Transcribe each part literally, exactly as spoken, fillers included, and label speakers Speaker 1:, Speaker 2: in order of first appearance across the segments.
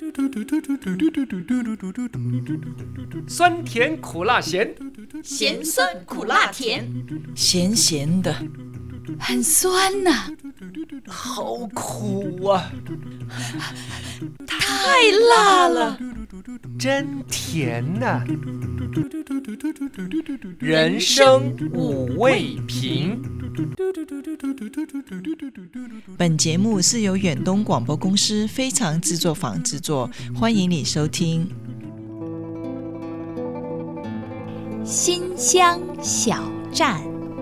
Speaker 1: 酸甜苦辣咸，
Speaker 2: 咸酸苦辣甜，
Speaker 3: 咸咸的，很酸呐、啊，
Speaker 1: 好苦啊，
Speaker 3: 太辣了，
Speaker 1: 真甜呐、啊。人生五味瓶。
Speaker 3: 本节目是由远东广播公司非常制作坊制作，欢迎你收听。
Speaker 2: 新乡小站，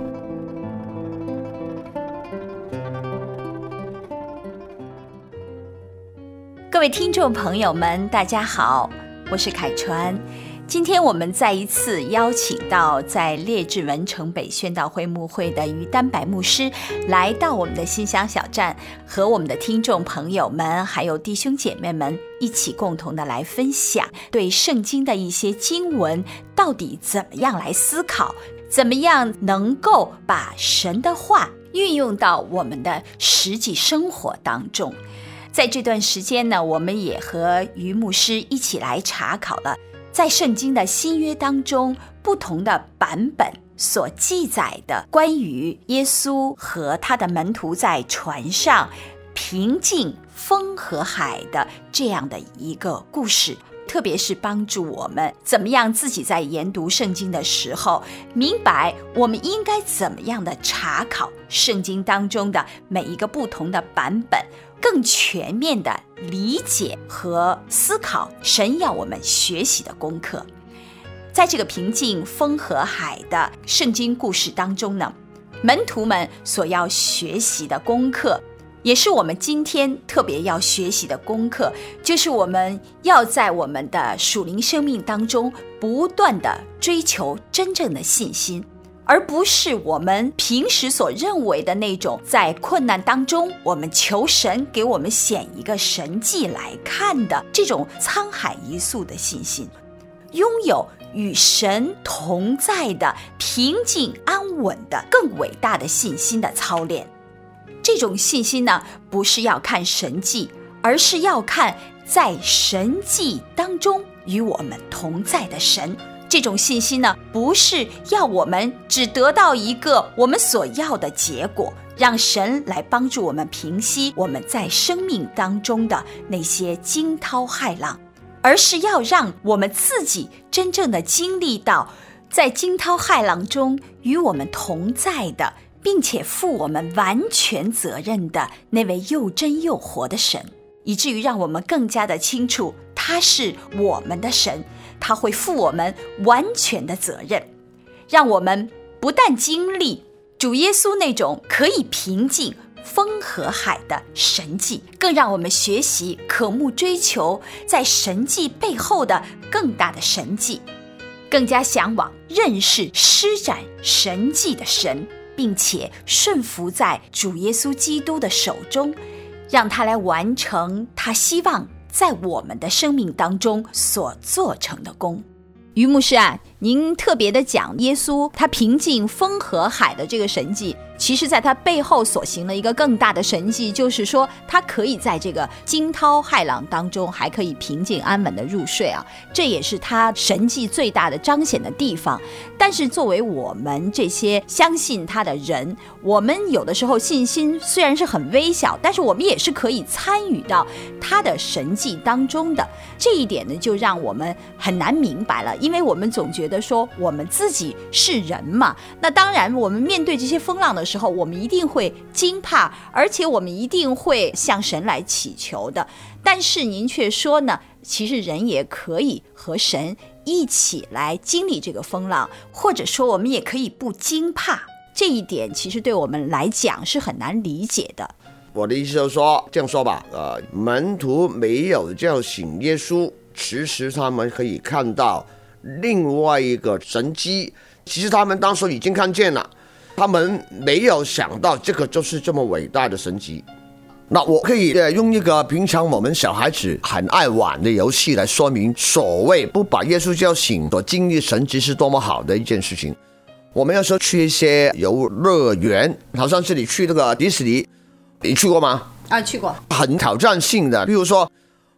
Speaker 2: 各位听众朋友们，大家好，我是凯川。今天我们再一次邀请到在列治文城北宣道会牧会的于丹白牧师来到我们的新乡小站，和我们的听众朋友们还有弟兄姐妹们一起共同的来分享对圣经的一些经文到底怎么样来思考，怎么样能够把神的话运用到我们的实际生活当中。在这段时间呢，我们也和于牧师一起来查考了在圣经的新约当中不同的版本所记载的关于耶稣和他的门徒在船上平静风和海的这样的一个故事，特别是帮助我们怎么样自己在研读圣经的时候明白我们应该怎么样的查考圣经当中的每一个不同的版本，更全面的理解和思考神要我们学习的功课。在这个平静风和海的圣经故事当中呢，门徒们所要学习的功课，也是我们今天特别要学习的功课，就是我们要在我们的属灵生命当中不断的追求真正的信心，而不是我们平时所认为的那种在困难当中我们求神给我们显一个神迹来看的这种沧海一粟的信心，拥有与神同在的平静安稳的更伟大的信心的操练。这种信心呢，不是要看神迹，而是要看在神迹当中与我们同在的神。这种信心呢，不是要我们只得到一个我们所要的结果，让神来帮助我们平息我们在生命当中的那些惊涛骇浪，而是要让我们自己真正的经历到在惊涛骇浪中与我们同在的，并且负我们完全责任的那位又真又活的神，以至于让我们更加的清楚他是我们的神，他会负我们完全的责任，让我们不但经历主耶稣那种可以平静风和海的神迹，更让我们学习渴慕追求在神迹背后的更大的神迹，更加向往认识施展神迹的神，并且顺服在主耶稣基督的手中，让他来完成他希望在我们的生命当中所做成的功。于牧师啊，您特别的讲耶稣他平静风和海的这个神迹，其实在他背后所行了一个更大的神迹，就是说他可以在这个惊涛骇浪当中还可以平静安稳的入睡啊，这也是他神迹最大的彰显的地方。但是作为我们这些相信他的人，我们有的时候信心虽然是很微小，但是我们也是可以参与到他的神迹当中的。这一点呢，就让我们很难明白了，因为我们总觉得说我们自己是人嘛，那当然我们面对这些风浪的时候，我们一定会惊怕，而且我们一定会向神来祈求的。但是您却说呢，其实人也可以和神一起来经历这个风浪，或者说我们也可以不惊怕。这一点其实对我们来讲是很难理解的。
Speaker 4: 我的意思就是说，这样说吧，呃，门徒没有叫醒耶稣，其实他们可以看到另外一个神迹，其实他们当时已经看见了，他们没有想到这个就是这么伟大的神迹。那我可以用一个平常我们小孩子很爱玩的游戏来说明所谓不把耶稣叫醒所经历神迹是多么好的一件事情。我们有时候去一些游乐园，好像是你去那个迪士尼，你去过吗？
Speaker 2: 啊，去过。
Speaker 4: 很挑战性的，比如说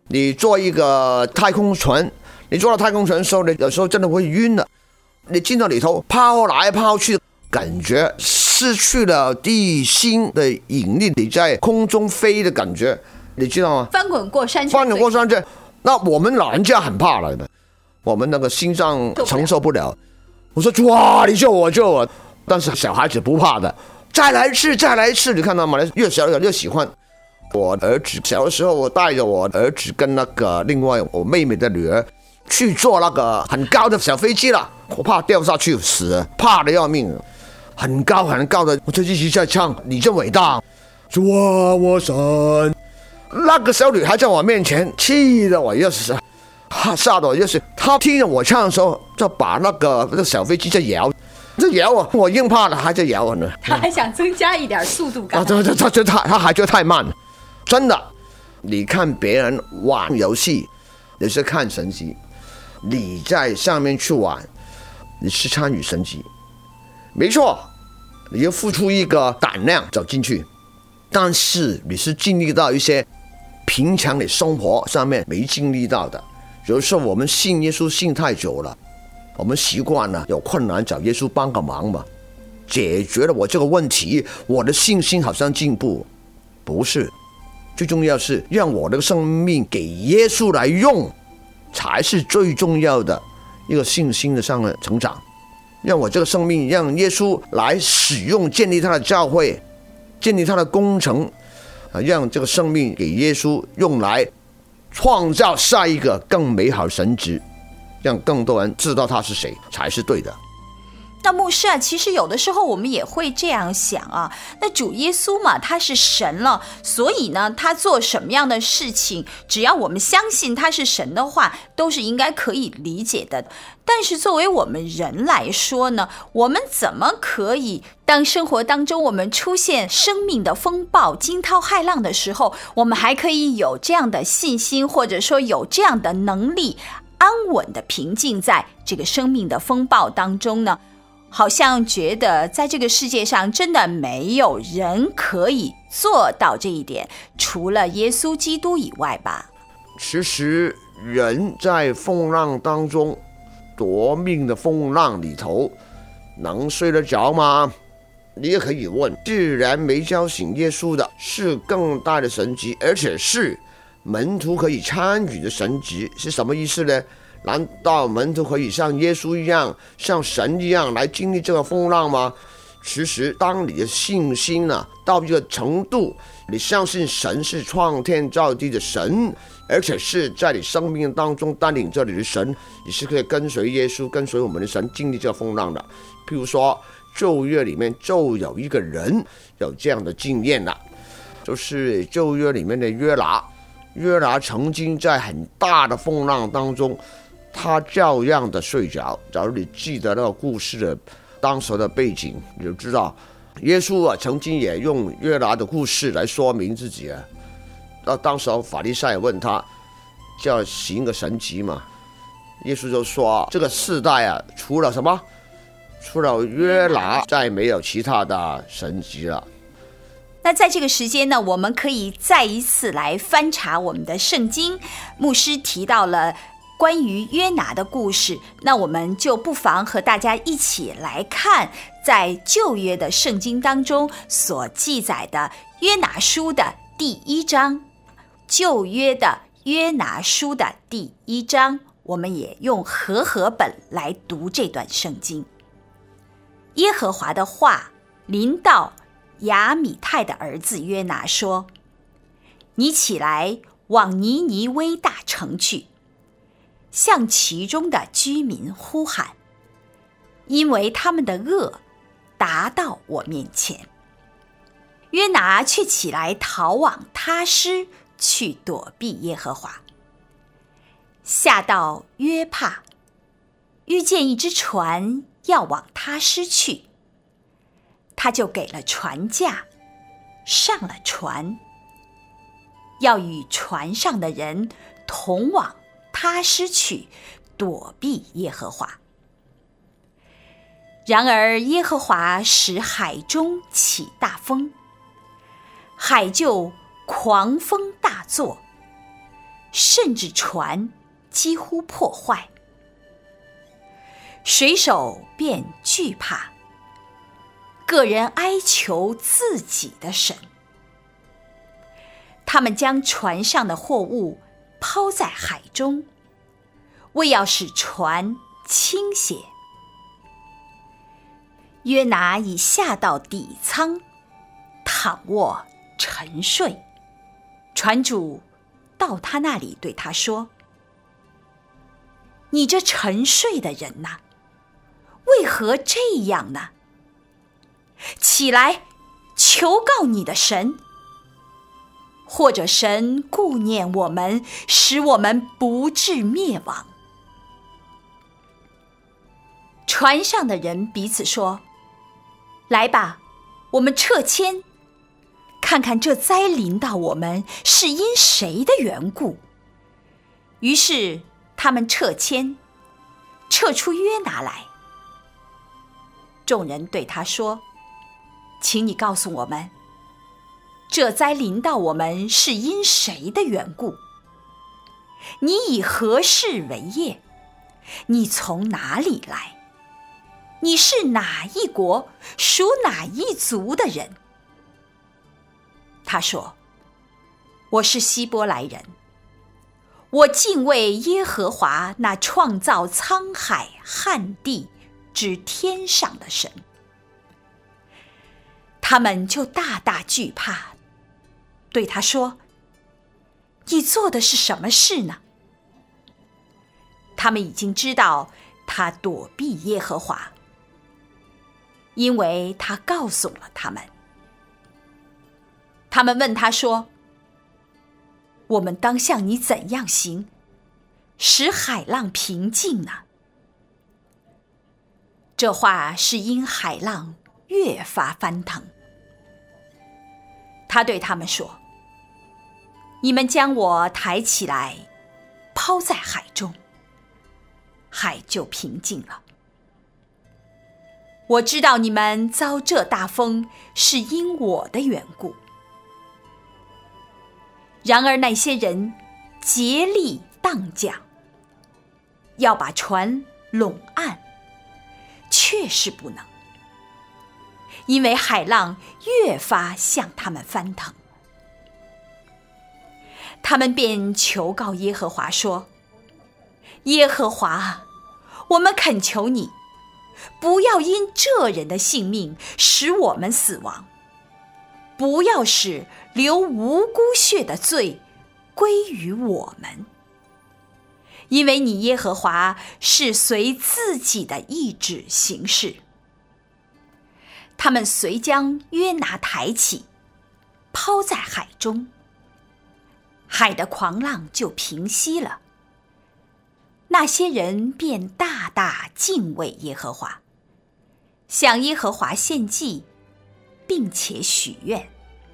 Speaker 4: 你坐一个太空船，你坐到太空船的时候，你有时候真的会晕的。你进到里头抛来抛去，感觉失去了地心的引力，你在空中飞的感觉，你知道吗？
Speaker 2: 翻滚过山
Speaker 4: 翻滚过山圈。那我们老人家很怕了的，我们那个心脏承受不了。我说哇，你救我救我！但是小孩子不怕的，再来一次再来一次，你看到吗？越小越喜欢。我儿子小的时候，我带着我儿子跟那个另外我妹妹的女儿去坐那个很高的小飞机了，我怕掉下去死，怕得要命，很高很高的，我就一直在唱你真伟大，主啊我神。那个小女孩在我面前，气得我要死，吓得我要死。她听着我唱的时候，就把那个那个小飞机在摇，在摇啊，我硬怕了，还在摇呢。
Speaker 2: 她还想增加一点速度感。
Speaker 4: 啊，对对对对，她她还觉得太慢了，真的。你看别人玩游戏，你是看神迹。你在上面去玩，你是参与神迹，没错，你要付出一个胆量走进去，但是你是经历到一些平常的生活上面没经历到的。有时候我们信耶稣信太久了，我们习惯了有困难找耶稣帮个忙嘛，解决了我这个问题，我的信心好像进步，不是，最重要是让我的生命给耶稣来用，才是最重要的一个信心的上的成长。让我这个生命让耶稣来使用，建立他的教会，建立他的工程，让这个生命给耶稣用来创造下一个更美好的神职，让更多人知道他是谁才是对的。
Speaker 2: 那牧师啊，其实有的时候我们也会这样想啊，那主耶稣嘛，他是神了，所以呢，他做什么样的事情，只要我们相信他是神的话，都是应该可以理解的。但是作为我们人来说呢，我们怎么可以当生活当中我们出现生命的风暴、惊涛骇浪的时候，我们还可以有这样的信心，或者说有这样的能力，安稳的平静在这个生命的风暴当中呢？好像觉得在这个世界上真的没有人可以做到这一点，除了耶稣基督以外吧。
Speaker 4: 其实人在风浪当中，夺命的风浪里头，能睡得着吗？你也可以问，既然没叫醒耶稣的是更大的神迹，而且是门徒可以参与的神迹，是什么意思呢？难道门徒可以像耶稣一样，像神一样来经历这个风浪吗？其实当你的信心呢、啊、到一个程度，你相信神是创天造地的神，而且是在你生命当中带领着你的神，你是可以跟随耶稣，跟随我们的神经历这个风浪的。譬如说旧约里面就有一个人有这样的经验了，就是旧约里面的约拿。约拿曾经在很大的风浪当中，他照样的睡着。假如你记得那个故事的当时的背景，你就知道耶稣啊曾经也用约拿的故事来说明自己啊。那当时法利赛问他，就要行个神迹嘛。耶稣就说，这个世代啊，除了什么？除了约拿，再没有其他的神迹了。
Speaker 2: 那在这个时间呢，我们可以再一次来翻查我们的圣经。牧师提到了关于约拿的故事，那我们就不妨和大家一起来看在旧约的圣经当中所记载的约拿书的第一章。旧约的约拿书的第一章，我们也用和合本来读这段圣经。耶和华的话临到亚米泰的儿子约拿说，你起来往尼尼微大城去，向其中的居民呼喊，因为他们的恶达到我面前。约拿却起来逃往他施去躲避耶和华，下到约帕，遇见一只船要往他施去，他就给了船价，上了船，要与船上的人同往他施去，躲避耶和华。然而耶和华使海中起大风，海就狂风大作， 甚至船几乎破坏。水手便惧怕，个人哀求自己的神。他们将船上的货物抛在海中，为要使船倾斜。约拿已下到底舱，躺卧沉睡。船主到他那里对他说：你这沉睡的人哪，为何这样呢？起来，求告你的神，或者神顾念我们，使我们不致灭亡。船上的人彼此说：来吧，我们撤迁，看看这灾临到我们是因谁的缘故。于是他们撤迁，撤出约拿来。众人对他说：请你告诉我们，这灾临到我们是因谁的缘故？你以何事为业？你从哪里来？你是哪一国，属哪一族的人？他说：我是希伯来人，我敬畏耶和华那创造沧海旱地之天上的神。他们就大大惧怕，对他说：你做的是什么事呢？他们已经知道他躲避耶和华，因为他告诉了他们。他们问他说：我们当向你怎样行，使海浪平静呢？这话是因海浪越发翻腾。他对他们说：你们将我抬起来，抛在海中，海就平静了。我知道你们遭这大风是因我的缘故。然而那些人竭力荡桨，要把船拢岸，却是不能，因为海浪越发向他们翻腾。他们便求告耶和华说：耶和华，我们恳求你，不要因这人的性命使我们死亡，不要使流无辜血的罪归于我们，因为你耶和华是随自己的意志行事。他们遂将约拿抬起，抛在海中，海的狂浪就平息了。那些人便大大敬畏耶和华，向耶和华献祭，并且许愿。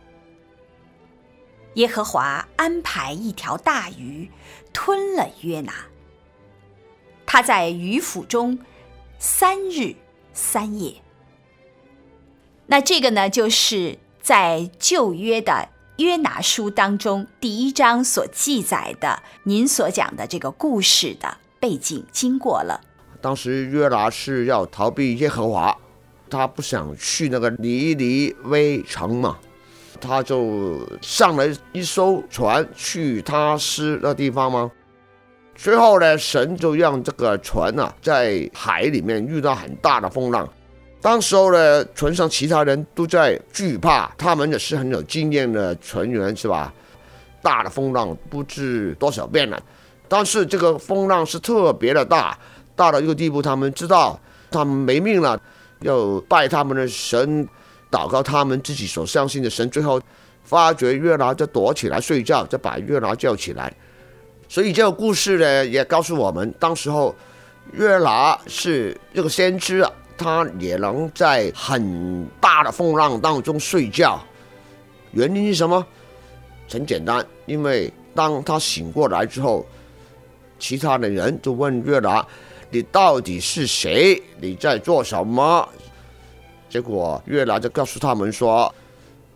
Speaker 2: 耶和华安排一条大鱼吞了约拿，他在鱼腹中三日三夜。那这个呢，就是在旧约的约拿书当中第一章所记载的您所讲的这个故事的背景经过了。
Speaker 4: 当时约拿是要逃避耶和华，他不想去那个尼尼微城嘛，他就上了一艘船去他施那地方吗？最后呢，神就让这个船啊在海里面遇到很大的风浪。当时候呢，船上其他人都在惧怕，他们也是很有经验的船员，是吧？大的风浪不知多少遍了，但是这个风浪是特别的大，大到一个地步，他们知道他们没命了，要拜他们的神，祷告他们自己所相信的神。最后发觉约拿就躲起来睡觉，就把约拿叫起来。所以这个故事呢，也告诉我们，当时候约拿是这个先知啊，他也能在很大的风浪当中睡觉。原因是什么？很简单，因为当他醒过来之后，其他的人就问约拿：你到底是谁？你在做什么？结果约拿就告诉他们说：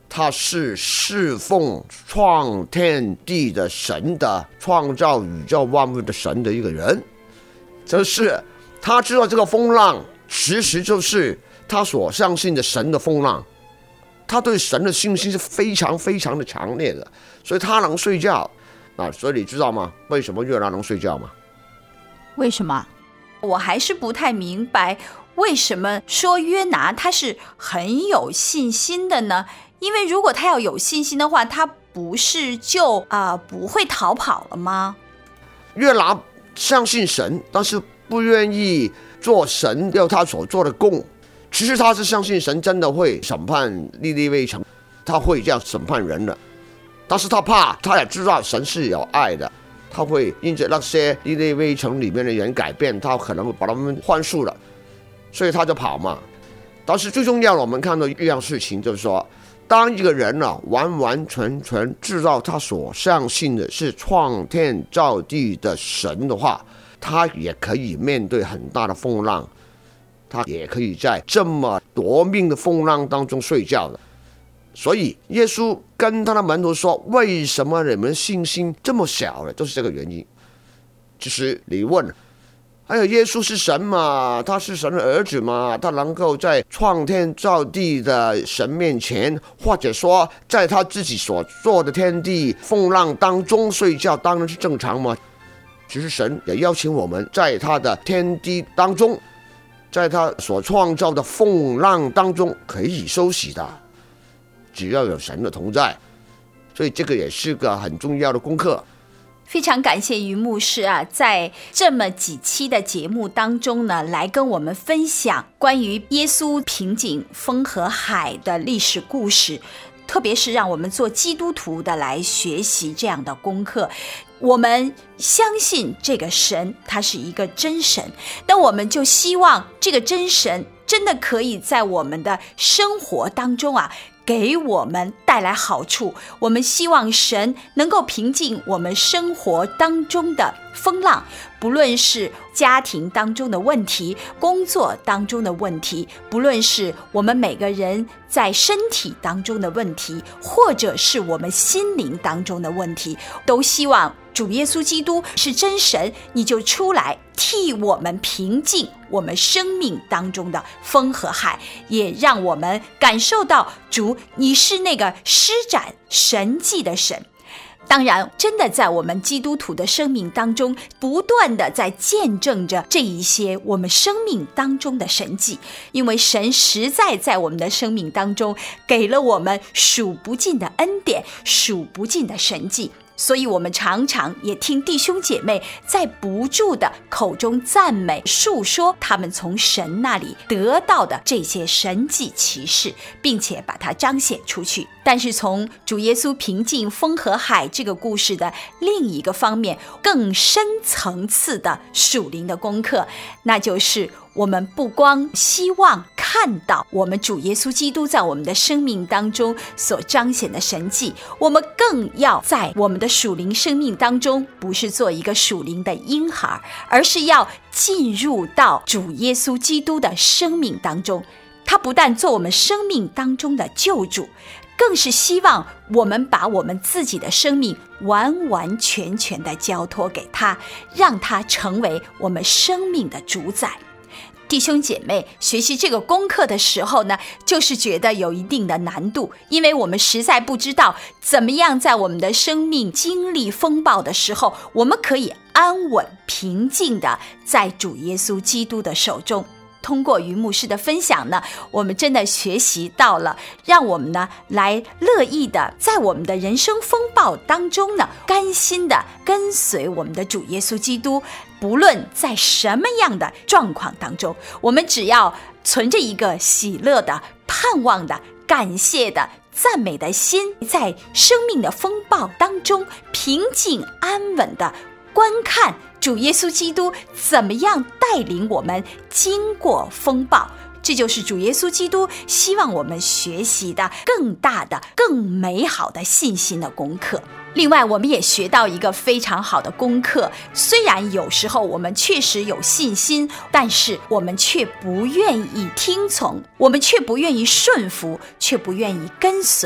Speaker 4: 他是侍奉创天地的神的，创造宇宙万物的神的一个人。这是他知道这个风浪其实就是他所相信的神的风浪，他对神的信心是非常非常的强烈的，所以他能睡觉。啊，所以你知道吗？为什么约拿能睡觉吗？
Speaker 2: 为什么？我还是不太明白，为什么说约拿他是很有信心的呢？因为如果他要有信心的话，他不是就啊、呃、不会逃跑了吗？
Speaker 4: 约拿相信神，但是不愿意做神要他所做的工。其实他是相信神真的会审判尼尼微城，他会这样审判人的。但是他怕，他也知道神是有爱的，他会因着那些尼尼微城里面的人改变，他可能会把他们换数了，所以他就跑嘛。但是最重要的，我们看到一样事情，就是说，当一个人啊完完全全知道他所相信的是创天造地的神的话，他也可以面对很大的风浪，他也可以在这么夺命的风浪当中睡觉的。所以耶稣跟他的门徒说，为什么你们信心这么小呢？就是这个原因。其实你问，哎呀，耶稣是神嘛，他是神的儿子嘛，他能够在创天造地的神面前，或者说在他自己所做的天地风浪当中睡觉，当然是正常嘛。其实神也邀请我们在他的天地当中，在他所创造的风浪当中可以休息的，只要有神的同在。所以这个也是个很重要的功课。
Speaker 2: 非常感谢于牧师啊，在这么几期的节目当中呢，来跟我们分享关于耶稣平静风和海的历史故事，特别是让我们做基督徒的来学习这样的功课。我们相信这个神他是一个真神，那我们就希望这个真神真的可以在我们的生活当中啊给我们带来好处。我们希望神能够平静我们生活当中的风浪，不论是家庭当中的问题，工作当中的问题，不论是我们每个人在身体当中的问题，或者是我们心灵当中的问题，都希望主耶稣基督是真神，你就出来替我们平静我们生命当中的风和海，也让我们感受到主你是那个施展神迹的神。当然真的在我们基督徒的生命当中不断的在见证着这一些我们生命当中的神迹，因为神实在在我们的生命当中给了我们数不尽的恩典，数不尽的神迹，所以我们常常也听弟兄姐妹在不住的口中赞美述说他们从神那里得到的这些神迹奇事，并且把它彰显出去。但是从主耶稣平静风和海这个故事的另一个方面，更深层次的属灵的功课，那就是我们不光希望看到我们主耶稣基督在我们的生命当中所彰显的神迹，我们更要在我们的属灵生命当中不是做一个属灵的婴孩，而是要进入到主耶稣基督的生命当中。他不但做我们生命当中的救主，更是希望我们把我们自己的生命完完全全的交托给他，让他成为我们生命的主宰。弟兄姐妹学习这个功课的时候呢，就是觉得有一定的难度，因为我们实在不知道怎么样在我们的生命经历风暴的时候，我们可以安稳平静的在主耶稣基督的手中。通过于牧师的分享呢，我们真的学习到了，让我们呢来乐意的在我们的人生风暴当中呢，甘心的跟随我们的主耶稣基督，不论在什么样的状况当中，我们只要存着一个喜乐的、盼望的、感谢的、赞美的心，在生命的风暴当中平静安稳的观看主耶稣基督怎么样带领我们经过风暴。这就是主耶稣基督希望我们学习的更大的、更美好的信心的功课。另外我们也学到一个非常好的功课，虽然有时候我们确实有信心，但是我们却不愿意听从，我们却不愿意顺服，却不愿意跟随。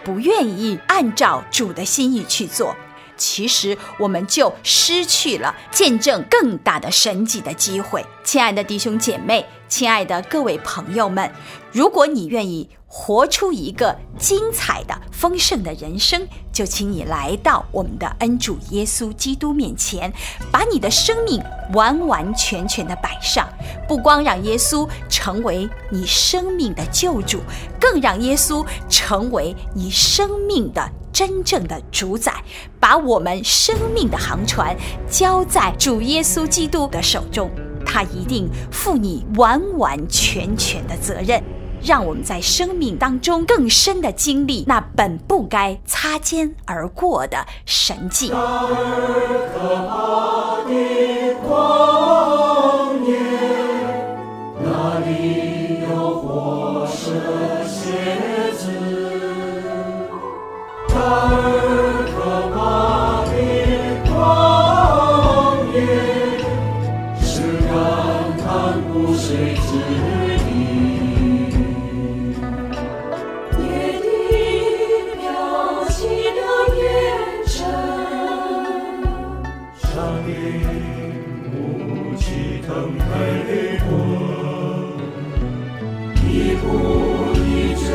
Speaker 2: 不愿意按照主的心意去做，其实我们就失去了见证更大的神迹的机会。亲爱的弟兄姐妹，亲爱的各位朋友们，如果你愿意活出一个精彩的丰盛的人生，就请你来到我们的恩主耶稣基督面前，把你的生命完完全全的摆上，不光让耶稣成为你生命的救主，更让耶稣成为你生命的真正的主宰，把我们生命的航船交在主耶稣基督的手中，他一定负你完完全全的责任，让我们在生命当中更深的经历那本不该擦肩而过的神迹。
Speaker 5: 大而可怕的旷野，那里有活蛇蝎子。大而可怕的旷野，是干旱无水之地。一步一追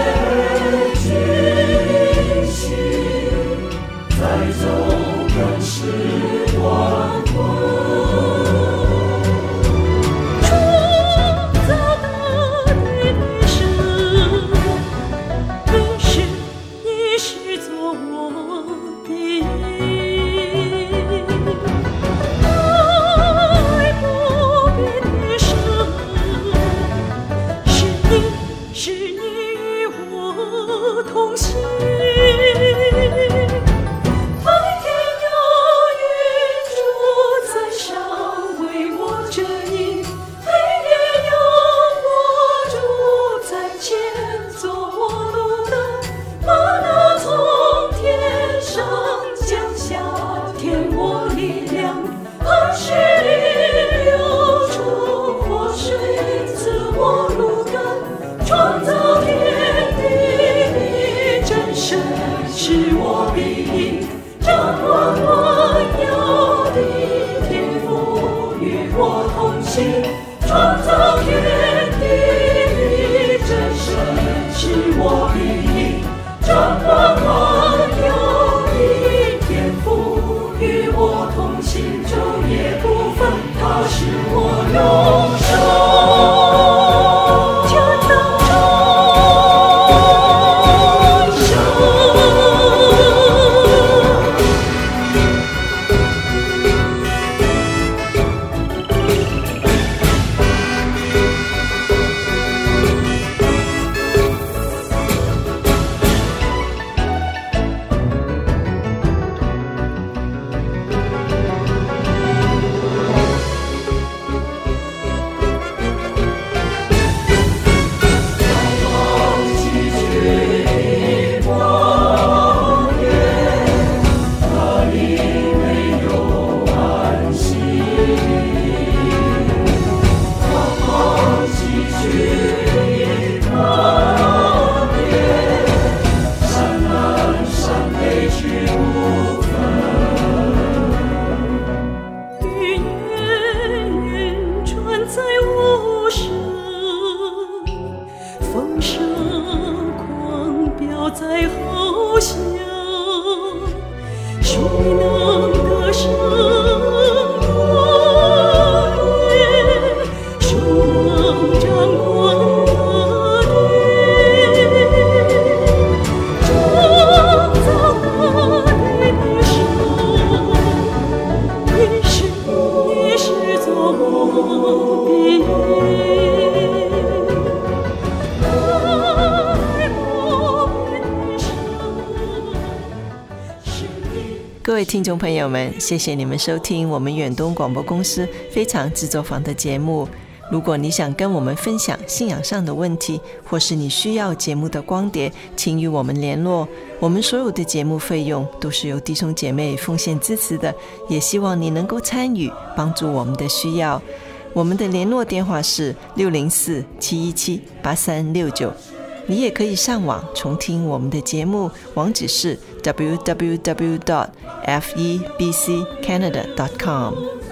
Speaker 5: 军行，再走更是万魂。
Speaker 3: 各位听众朋友们，谢谢你们收听我们远东广播公司非常制作坊的节目。如果你想跟我们分享信仰上的问题，或是你需要节目的光碟，请与我们联络。我们所有的节目费用都是由弟兄姐妹奉献支持的，也希望你能够参与，帮助我们的需要。我们的联络电话是六零四七一七八三六九你也可以上网重听我们的节目，网址是 double-u double-u double-u dot f e b c canada dot com。